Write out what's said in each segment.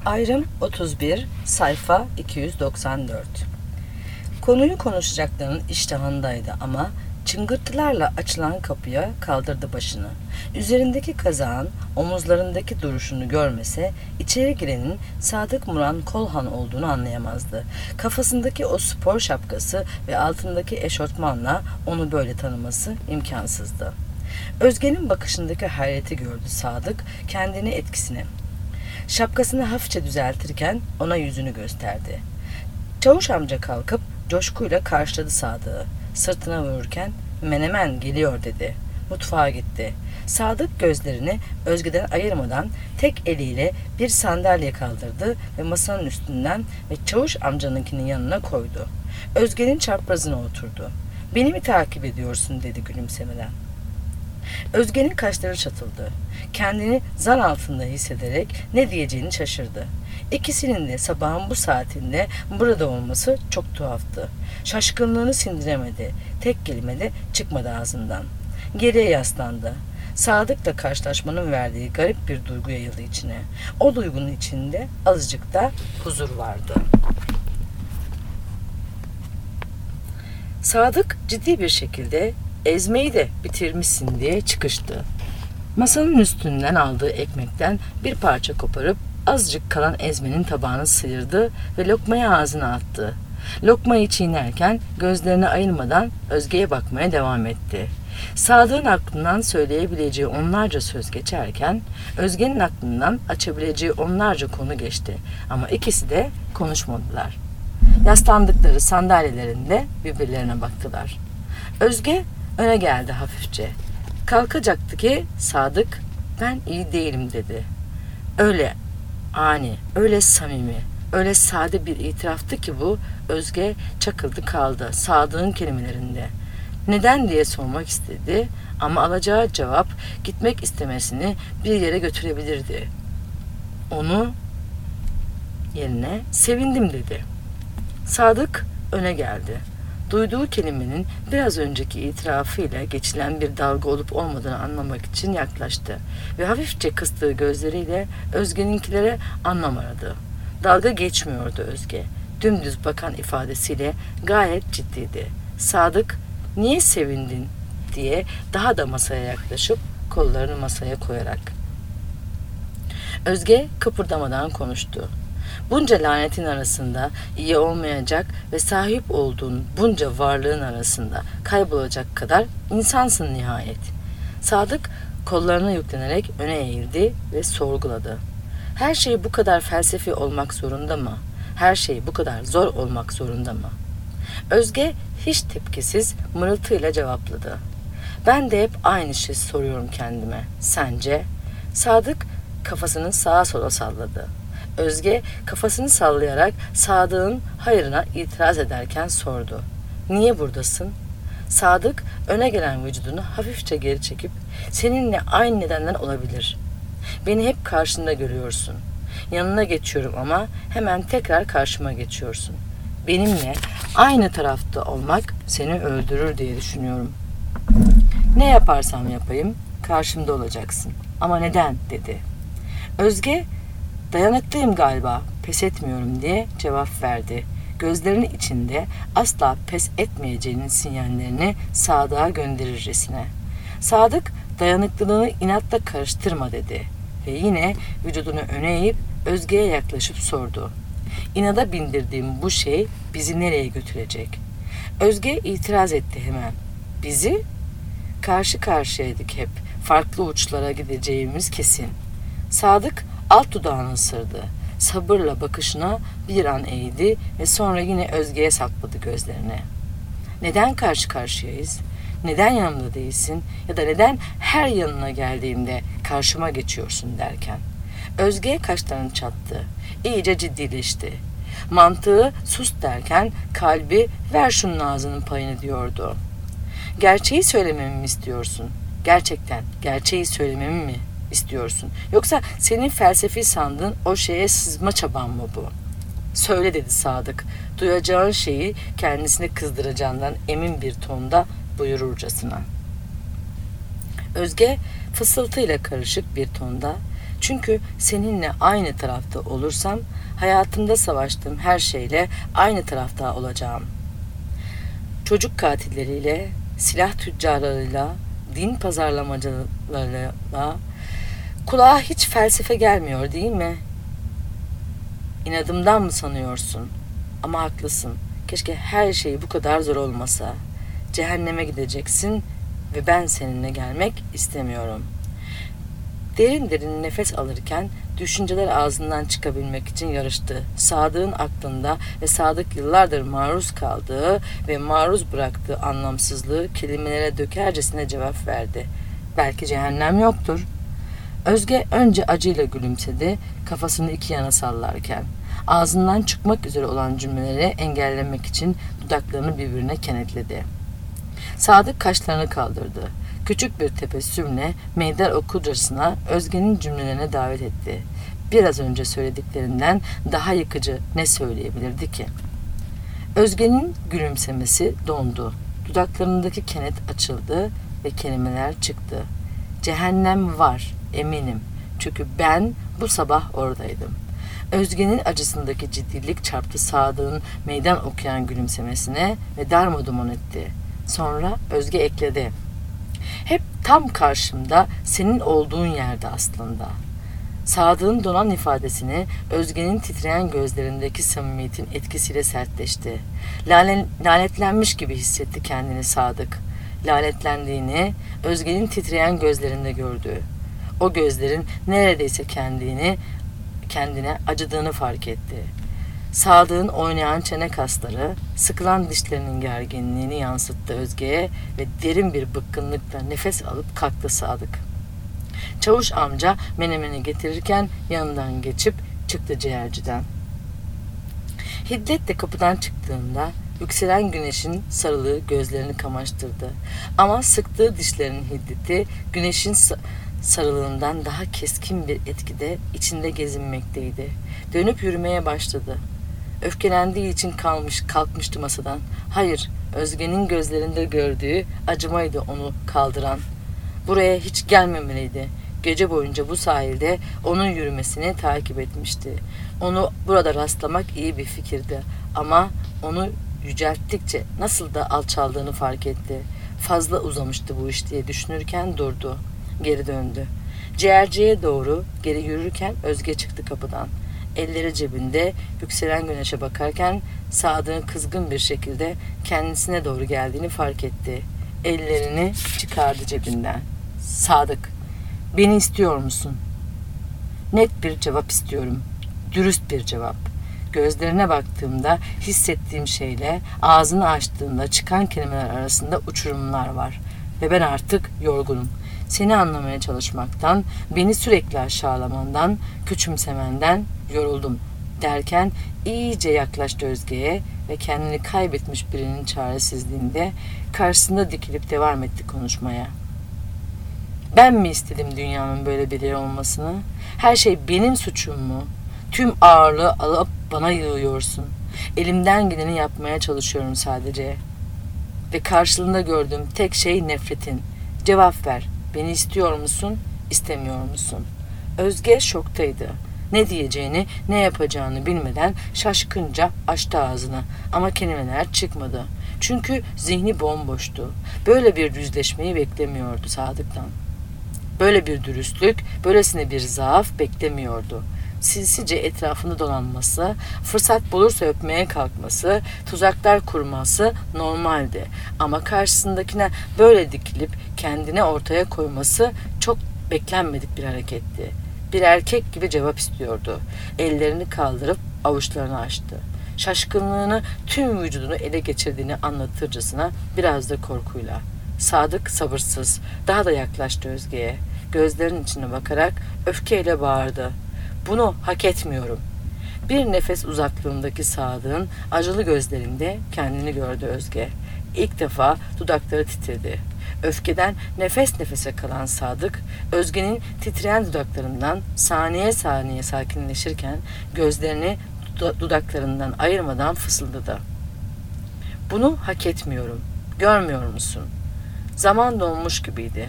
Ayrım 31, sayfa 294. Konuyu konuşacaklarının iştahındaydı ama çıngırtılarla açılan kapıya kaldırdı başını. Üzerindeki kazağın omuzlarındaki duruşunu görmese içeri girenin Sadık Muran Kolhan olduğunu anlayamazdı. Kafasındaki o spor şapkası ve altındaki eşortmanla onu böyle tanıması imkansızdı. Özge'nin bakışındaki hayreti gördü Sadık, kendini etkisine. Şapkasını hafifçe düzeltirken ona yüzünü gösterdi. Çavuş amca kalkıp coşkuyla karşıladı Sadık'ı. Sırtına vururken "Menemen geliyor" dedi. Mutfağa gitti. Sadık gözlerini Özge'den ayırmadan tek eliyle bir sandalye kaldırdı ve masanın üstünden ve çavuş amcanınkinin yanına koydu. Özge'nin çaprazına oturdu. "Beni mi takip ediyorsun?" dedi gülümsemeden. Özge'nin kaşları çatıldı. Kendini zan altında hissederek ne diyeceğini şaşırdı. İkisinin de sabahın bu saatinde burada olması çok tuhaftı. Şaşkınlığını sindiremedi. Tek kelime de çıkmadı ağzından. Geriye yaslandı. Sadık'la karşılaşmanın verdiği garip bir duygu yayıldı içine. O duygunun içinde azıcık da huzur vardı. Sadık ciddi bir şekilde "Ezmeyi de bitirmişsin" diye çıkıştı. Masanın üstünden aldığı ekmekten bir parça koparıp azıcık kalan ezmenin tabağını sıyırdı ve lokmayı ağzına attı. Lokmayı çiğnerken gözlerini ayırmadan Özge'ye bakmaya devam etti. Sadık'ın aklından söyleyebileceği onlarca söz geçerken Özge'nin aklından açabileceği onlarca konu geçti. Ama ikisi de konuşmadılar. Yaslandıkları sandalyelerinde birbirlerine baktılar. Özge öne geldi hafifçe. Kalkacaktı ki Sadık "Ben iyi değilim" dedi. Öyle ani, öyle samimi, öyle sade bir itiraftı ki bu, Özge çakıldı kaldı Sadık'ın kelimelerinde. Neden diye sormak istedi ama alacağı cevap gitmek istemesini bir yere götürebilirdi. Onu yerine "Sevindim" dedi. Sadık öne geldi. Duyduğu kelimenin biraz önceki itirafıyla geçilen bir dalga olup olmadığını anlamak için yaklaştı ve hafifçe kıstığı gözleriyle Özge'ninkilere anlam aradı. Dalga geçmiyordu Özge. Dümdüz bakan ifadesiyle gayet ciddiydi. Sadık "Niye sevindin?" diye daha da masaya yaklaşıp kollarını masaya koyarak. Özge kıpırdamadan konuştu. Bunca lanetin arasında iyi olmayacak ve sahip olduğun bunca varlığın arasında kaybolacak kadar insansın nihayet. Sadık kollarına yüklenerek öne eğildi ve sorguladı. Her şey bu kadar felsefi olmak zorunda mı? Her şey bu kadar zor olmak zorunda mı? Özge hiç tepkisiz mırıltıyla cevapladı. "Ben de hep aynı şeyi soruyorum kendime. Sence?" Sadık kafasını sağa sola salladı. Özge kafasını sallayarak Sadık'ın hayırına itiraz ederken sordu. "Niye buradasın?" Sadık öne gelen vücudunu hafifçe geri çekip "Seninle aynı nedenden olabilir. Beni hep karşında görüyorsun. Yanına geçiyorum ama hemen tekrar karşıma geçiyorsun. Benimle aynı tarafta olmak seni öldürür diye düşünüyorum. Ne yaparsam yapayım karşımda olacaksın. Ama neden?" dedi. Özge "Dayanıklıyım galiba, pes etmiyorum" diye cevap verdi. Gözlerinin içinde asla pes etmeyeceğinin sinyallerini Sadık'a gönderircesine. Sadık dayanıklılığını inatla karıştırma dedi ve yine vücudunu öne eğip Özge'ye yaklaşıp sordu. "İnada bindirdiğim bu şey bizi nereye götürecek?" Özge itiraz etti hemen. "Bizi? Karşı karşıyaydık hep. Farklı uçlara gideceğimiz kesin." Sadık alt dudağını ısırdı. Sabırla bakışına bir an eğdi ve sonra yine Özge'ye sakladı gözlerini. "Neden karşı karşıyayız? Neden yanımda değilsin? Ya da neden her yanına geldiğimde karşıma geçiyorsun?" derken. Özge kaşlarını çattı. İyice ciddileşti. Mantığı sus derken kalbi "Ver şunun ağzının payını" diyordu. "Gerçeği söylememi mi istiyorsun? Gerçekten gerçeği söylememi mi istiyorsun? Yoksa senin felsefi sandığın o şeye sızma çaban mı bu?" "Söyle" dedi Sadık. Duyacağın şeyi kendisini kızdıracağından emin bir tonda buyururcasına. Özge fısıltıyla karışık bir tonda Çünkü seninle aynı tarafta olursam hayatımda savaştığım her şeyle aynı tarafta olacağım. Çocuk katilleriyle, silah tüccarlarıyla, din pazarlamacılarıyla kulağa hiç felsefe gelmiyor değil mi? İnadımdan mı sanıyorsun? Ama haklısın. Keşke her şey bu kadar zor olmasa. Cehenneme gideceksin ve ben seninle gelmek istemiyorum. Derin derin nefes alırken düşünceler ağzından çıkabilmek için yarıştı. Sadık'ın aklında ve Sadık yıllardır maruz kaldığı ve maruz bıraktığı anlamsızlığı kelimelere dökercesine cevap verdi. Belki cehennem yoktur. Özge önce acıyla gülümsedi, kafasını iki yana sallarken. Ağzından çıkmak üzere olan cümleleri engellemek için dudaklarını birbirine kenetledi. Sadık kaşlarını kaldırdı. Küçük bir tebessümle meydan okurcasına Özge'nin cümlelerine davet etti. Biraz önce söylediklerinden daha yıkıcı ne söyleyebilirdi ki? Özge'nin gülümsemesi dondu. Dudaklarındaki kenet açıldı ve kelimeler çıktı. Cehennem var, eminim. Çünkü ben bu sabah oradaydım. Özge'nin acısındaki ciddilik çarptı Sadık'ın meydan okuyan gülümsemesine ve darmadağın etti. Sonra Özge ekledi. Hep tam karşımda, senin olduğun yerde aslında. Sadık'ın donan ifadesini Özge'nin titreyen gözlerindeki samimiyetin etkisiyle sertleşti. Lanetlenmiş gibi hissetti kendini Sadık. Lanetlendiğini Özge'nin titreyen gözlerinde gördü. O gözlerin neredeyse kendine acıdığını fark etti. Sadık'ın oynayan çene kasları, sıkılan dişlerinin gerginliğini yansıttı Özge'ye ve derin bir bıkkınlıkla nefes alıp kalktı Sadık. Çavuş amca menemeni getirirken yanından geçip çıktı ciğerciden. Hiddetle kapıdan çıktığında yükselen güneşin sarılığı gözlerini kamaştırdı. Ama sıktığı dişlerinin hiddeti güneşin sarılığından daha keskin bir etkide içinde gezinmekteydi. Dönüp yürümeye başladı. Öfkelendiği için kalkmıştı masadan. Hayır, Özge'nin gözlerinde gördüğü acımaydı onu kaldıran. Buraya hiç gelmemeliydi. Gece boyunca bu sahilde onun yürümesini takip etmişti. Onu burada rastlamak iyi bir fikirdi. Ama onu yücelttikçe nasıl da alçaldığını fark etti. Fazla uzamıştı bu iş diye düşünürken durdu. Geri döndü. Ciğerciye doğru geri yürürken Özge çıktı kapıdan. Elleri cebinde yükselen güneşe bakarken Sadık'ın kızgın bir şekilde kendisine doğru geldiğini fark etti. Ellerini çıkardı cebinden. Sadık, beni istiyor musun? Net bir cevap istiyorum. Dürüst bir cevap. Gözlerine baktığımda hissettiğim şeyle ağzını açtığımda çıkan kelimeler arasında uçurumlar var. Ve ben artık yorgunum. Seni anlamaya çalışmaktan, beni sürekli aşağılamandan, küçümsemenden yoruldum derken iyice yaklaştı Özge'ye ve kendini kaybetmiş birinin çaresizliğinde karşısında dikilip devam etti konuşmaya. Ben mi istedim dünyanın böyle bir yer olmasını? Her şey benim suçum mu? Tüm ağırlığı alıp bana yığıyorsun. Elimden geleni yapmaya çalışıyorum sadece. Ve karşılığında gördüğüm tek şey nefretin. Cevap ver. Beni istiyor musun, istemiyor musun? Özge şoktaydı. Ne diyeceğini, ne yapacağını bilmeden şaşkınca açtı ağzını. Ama kelimeler çıkmadı. Çünkü zihni bomboştu. Böyle bir yüzleşmeyi beklemiyordu Sadık'tan. Böyle bir dürüstlük, böylesine bir zaaf beklemiyordu. Sinsice etrafında dolanması, fırsat bulursa öpmeye kalkması, tuzaklar kurması normaldi. Ama karşısındakine böyle dikilip kendine ortaya koyması çok beklenmedik bir hareketti. Bir erkek gibi cevap istiyordu. Ellerini kaldırıp avuçlarını açtı. Şaşkınlığını, tüm vücudunu ele geçirdiğini anlatırcasına biraz da korkuyla. Sadık sabırsız, daha da yaklaştı Özge'ye. Gözlerinin içine bakarak öfkeyle bağırdı. Bunu hak etmiyorum. Bir nefes uzaklığındaki Sadık'ın acılı gözlerinde kendini gördü Özge. İlk defa dudakları titredi. Öfkeden nefes nefese kalan Sadık, Özge'nin titreyen dudaklarından saniye saniye sakinleşirken gözlerini dudaklarından ayırmadan fısıldadı. Bunu hak etmiyorum. Görmüyor musun? Zaman donmuş gibiydi.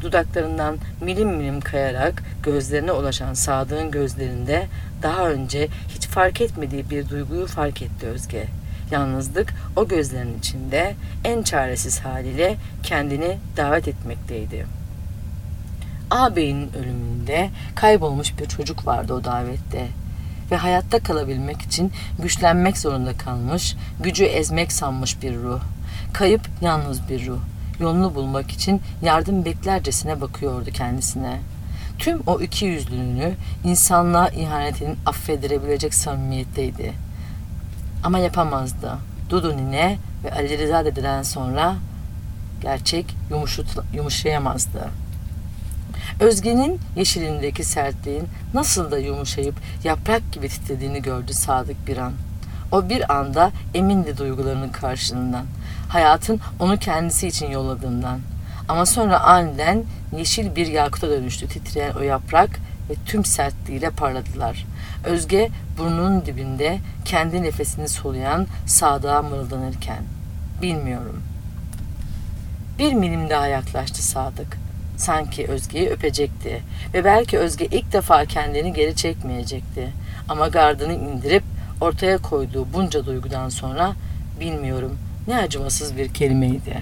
Dudaklarından milim milim kayarak gözlerine ulaşan Sadık'ın gözlerinde daha önce hiç fark etmediği bir duyguyu fark etti Özge. Yalnızlık o gözlerin içinde en çaresiz haliyle kendini davet etmekteydi. Ağabeyinin ölümünde kaybolmuş bir çocuk vardı o davette ve hayatta kalabilmek için güçlenmek zorunda kalmış, gücü ezmek sanmış bir ruh. Kayıp yalnız bir ruh. Yolunu bulmak için yardım beklercesine bakıyordu kendisine. Tüm o ikiyüzlülüğünü insanlığa ihanetinin affedilebilecek samimiyetteydi. Ama yapamazdı. Dudu Nine ve Ali Rıza dededen sonra gerçek yumuşayamazdı. Özge'nin yeşilindeki sertliğin nasıl da yumuşayıp yaprak gibi titrediğini gördü Sadık bir an. O bir anda emindi duygularının karşılığından. Hayatın onu kendisi için yolladığından. Ama sonra aniden yeşil bir yakuta dönüştü titreyen o yaprak ve tüm sertliğiyle parladılar. Özge burnunun dibinde kendi nefesini soluyan Sadık'a mırıldanırken. Bilmiyorum. Bir milim daha yaklaştı Sadık. Sanki Özge'yi öpecekti ve belki Özge ilk defa kendini geri çekmeyecekti. Ama gardını indirip ortaya koyduğu bunca duygudan sonra bilmiyorum ne acımasız bir kelimeydi.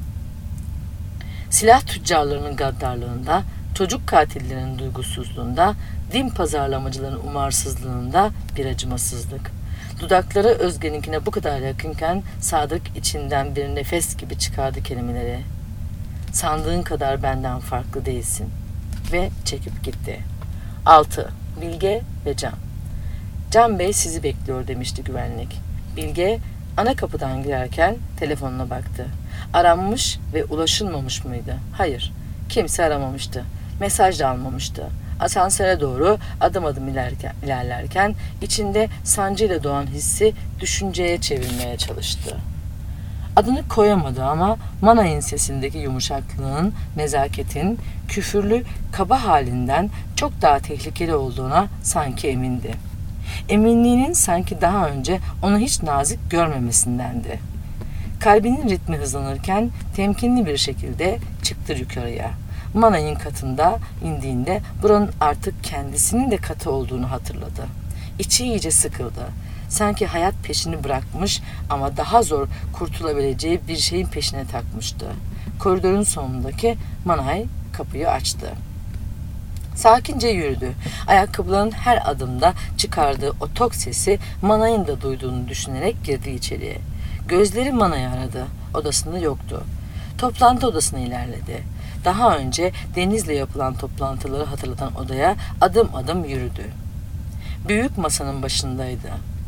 Silah tüccarlarının gaddarlığında, çocuk katillerinin duygusuzluğunda, din pazarlamacıların umarsızlığında bir acımasızlık. Dudakları Özge'ninkine bu kadar yakınken Sadık içinden bir nefes gibi çıkardı kelimeleri. Sandığın kadar benden farklı değilsin. Ve çekip gitti. 6. Bilge ve Can. Can Bey sizi bekliyor demişti güvenlik. Bilge ana kapıdan girerken telefonuna baktı. Aranmış ve ulaşılmamış mıydı? Hayır. Kimse aramamıştı. Mesaj da almamıştı. Asansöre doğru adım adım ilerlerken içinde sancıyla doğan hissi düşünceye çevirmeye çalıştı. Adını koyamadı ama Manay'ın sesindeki yumuşaklığın, nezaketin, küfürlü, kaba halinden çok daha tehlikeli olduğuna sanki emindi. Eminliğinin sanki daha önce onu hiç nazik görmemesindendi. Kalbinin ritmi hızlanırken temkinli bir şekilde çıktı yukarıya. Manay'ın katında indiğinde buranın artık kendisinin de katı olduğunu hatırladı. İçi iyice sıkıldı. Sanki hayat peşini bırakmış ama daha zor kurtulabileceği bir şeyin peşine takmıştı. Koridorun sonundaki Manay kapıyı açtı. Sakince yürüdü. Ayakkabıların her adımda çıkardığı o tok sesi Manay'ın da duyduğunu düşünerek girdi içeriye. Gözleri Manay'ı aradı. Odasında yoktu. Toplantı odasına ilerledi. Daha önce Deniz'le yapılan toplantıları hatırlatan odaya adım adım yürüdü. Büyük masanın başındaydı.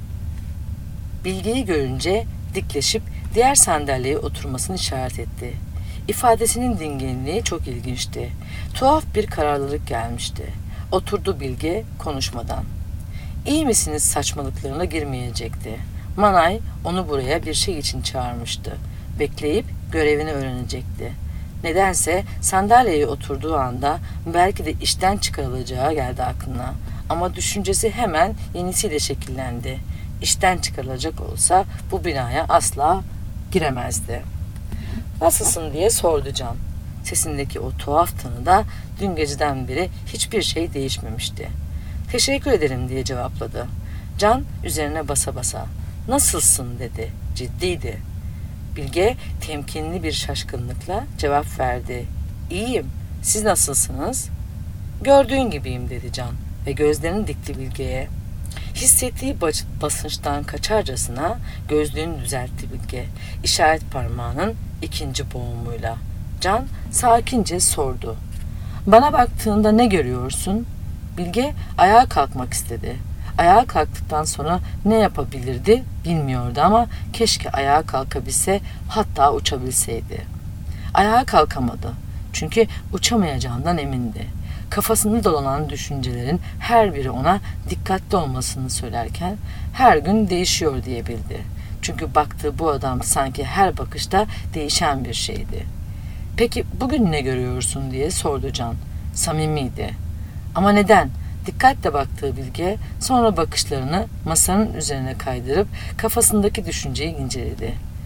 Bilge'yi görünce dikleşip diğer sandalyeye oturmasını işaret etti. İfadesinin dinginliği çok ilginçti. Tuhaf bir kararlılık gelmişti. Oturdu Bilge konuşmadan. İyi misiniz saçmalıklarına girmeyecekti. Manay onu buraya bir şey için çağırmıştı. Bekleyip görevini öğrenecekti. Nedense sandalyeye oturduğu anda belki de işten çıkarılacağı geldi aklına. Ama düşüncesi hemen yenisiyle şekillendi. İşten çıkarılacak olsa bu binaya asla giremezdi. Nasılsın diye sordu Can. Sesindeki o tuhaf tanıda dün geceden beri hiçbir şey değişmemişti. Teşekkür ederim diye cevapladı. Can üzerine basa basa nasılsın dedi. Ciddiydi. Bilge temkinli bir şaşkınlıkla cevap verdi. İyiyim. Siz nasılsınız? Gördüğün gibiyim dedi Can ve gözlerini dikti Bilge'ye. Hissettiği basınçtan kaçarcasına gözlüğünü düzeltti Bilge. İşaret parmağının ikinci boğumuyla. Can sakince sordu. Bana baktığında ne görüyorsun? Bilge ayağa kalkmak istedi. Ayağa kalktıktan sonra ne yapabilirdi bilmiyordu ama keşke ayağa kalkabilse, hatta uçabilseydi. Ayağa kalkamadı. Çünkü uçamayacağından emindi. Kafasını dolanan düşüncelerin her biri ona dikkatli olmasını söylerken her gün değişiyor diyebildi. Çünkü baktığı bu adam sanki her bakışta değişen bir şeydi. Peki bugün ne görüyorsun diye sordu Can. Samimiydi. Ama neden? Dikkatle baktığı Bilge sonra bakışlarını masanın üzerine kaydırıp kafasındaki düşünceyi inceledi.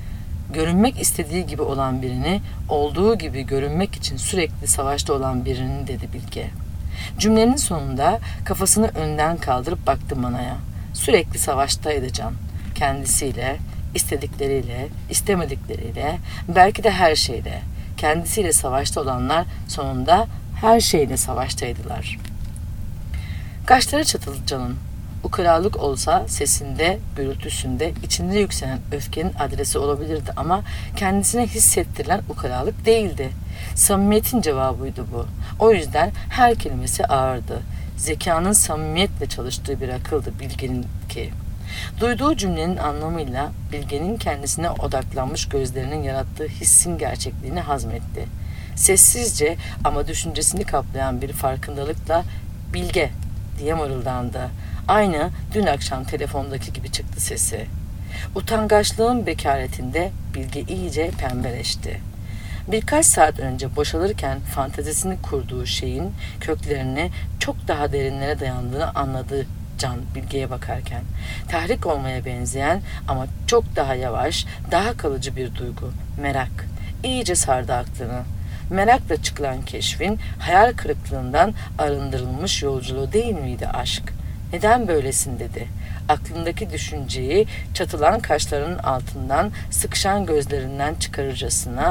görünmek istediği gibi olan birini, olduğu gibi görünmek için sürekli savaşta olan birinin dedi Bilge. Cümlenin sonunda kafasını önden kaldırıp baktı Manay'a. Sürekli savaştaydı Can. Kendisiyle, istedikleriyle, istemedikleriyle, belki de her şeyle. Kendisiyle savaşta olanlar sonunda her şeyle savaştaydılar. Kaşları çatıldı Can'ın. Ukalalık olsa sesinde, gürültüsünde, içinde yükselen öfkenin adresi olabilirdi ama kendisine hissettirilen ukalalık değildi. Samimiyetin cevabıydı bu. O yüzden her kelimesi ağırdı. Zekanın samimiyetle çalıştığı bir akıldı Bilge'ninki. Duyduğu cümlenin anlamıyla Bilge'nin kendisine odaklanmış gözlerinin yarattığı hissin gerçekliğini hazmetti. Sessizce ama düşüncesini kaplayan bir farkındalıkla "Bilge" diye mırıldandı. Aynı dün akşam telefondaki gibi çıktı sesi. Utangaçlığın bekaretinde Bilge iyice pembeleşti. Birkaç saat önce boşalırken fantezisini kurduğu şeyin köklerini çok daha derinlere dayandığını anladı Can Bilge'ye bakarken. Tahrik olmaya benzeyen ama çok daha yavaş, daha kalıcı bir duygu, merak. İyice sardı aklını. Merakla çıkılan keşfin hayal kırıklığından arındırılmış yolculuğu değil miydi aşk? Neden böylesin dedi. Aklındaki düşünceyi çatılan kaşlarının altından sıkışan gözlerinden çıkarırcasına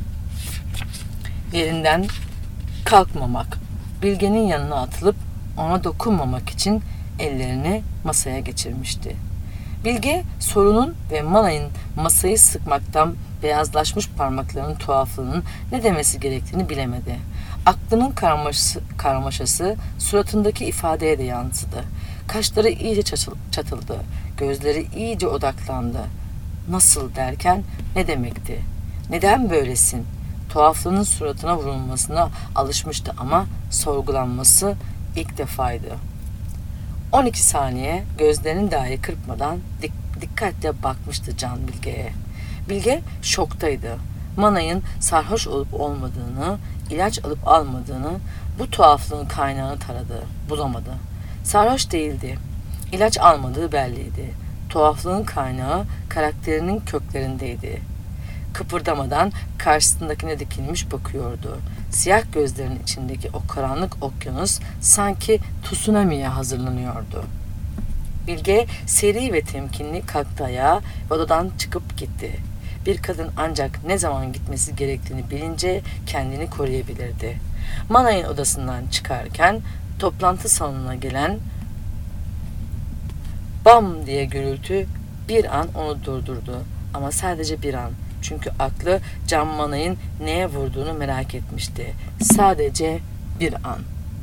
yerinden kalkmamak, Bilge'nin yanına atılıp ona dokunmamak için ellerini masaya geçirmişti. Bilge sorunun ve Manay'ın masayı sıkmaktan beyazlaşmış parmaklarının tuhaflığının ne demesi gerektiğini bilemedi. Aklının karmaşası suratındaki ifadeye de yansıdı. Kaşları iyice çatıldı, gözleri iyice odaklandı. Nasıl derken ne demekti? Neden böylesin? Tuhaflığının suratına vurulmasına alışmıştı ama sorgulanması ilk defaydı. 12 saniye gözlerini dahi kırpmadan dikkatle bakmıştı Can Bilge'ye. Bilge şoktaydı. Manay'ın sarhoş olup olmadığını, ilaç alıp almadığını, bu tuhaflığın kaynağını taradı, bulamadı. Sarhoş değildi. İlaç almadığı belliydi. Tuhaflığın kaynağı karakterinin köklerindeydi. Kıpırdamadan karşısındakine dikilmiş bakıyordu. Siyah gözlerinin içindeki o karanlık okyanus sanki tsunami'ye hazırlanıyordu. Bilge seri ve temkinli kalktı ayağa ve odadan çıkıp gitti. Bir kadın ancak ne zaman gitmesi gerektiğini bilince kendini koruyabilirdi. Manay'ın odasından çıkarken toplantı salonuna gelen "bam" diye gürültü bir an onu durdurdu. Ama sadece bir an. Çünkü aklı Can Manay'ın neye vurduğunu merak etmişti. Sadece bir an.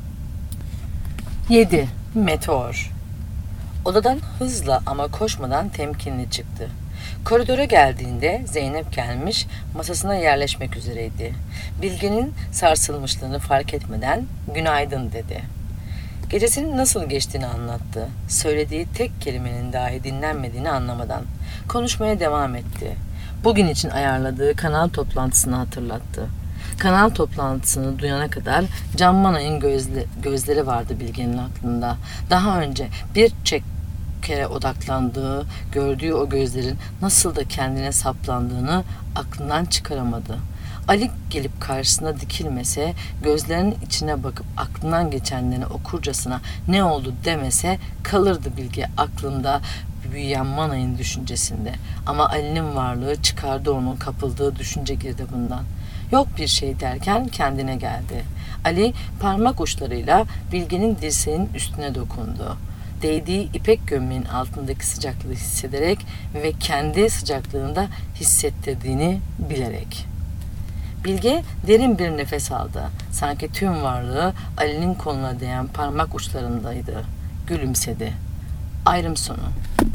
7. Meteor. Odadan hızla ama koşmadan temkinli çıktı. Koridora geldiğinde Zeynep gelmiş, masasına yerleşmek üzereydi. Bilge'nin sarsılmışlığını fark etmeden "Günaydın" dedi. Gecesinin nasıl geçtiğini anlattı. Söylediği tek kelimenin dahi dinlenmediğini anlamadan. Konuşmaya devam etti. Bugün için ayarladığı kanal toplantısını hatırlattı. Kanal toplantısını duyana kadar Can Manay'ın gözleri vardı Bilge'nin aklında. Daha önce bir kere odaklandığı, gördüğü o gözlerin nasıl da kendine saplandığını aklından çıkaramadı. Ali gelip karşısına dikilmese, gözlerinin içine bakıp aklından geçenlerini okurcasına ne oldu demese kalırdı Bilge aklında büyüyen Manay'ın düşüncesinde. Ama Ali'nin varlığı çıkardı onun kapıldığı düşünce girdabından. Yok bir şey derken kendine geldi. Ali parmak uçlarıyla Bilge'nin dirseğinin üstüne dokundu. Değdiği ipek gömleğin altındaki sıcaklığı hissederek ve kendi sıcaklığında hissettirdiğini bilerek. Bilge derin bir nefes aldı. Sanki tüm varlığı Ali'nin koluna değen parmak uçlarındaydı. Gülümsedi. Ayrım sonu.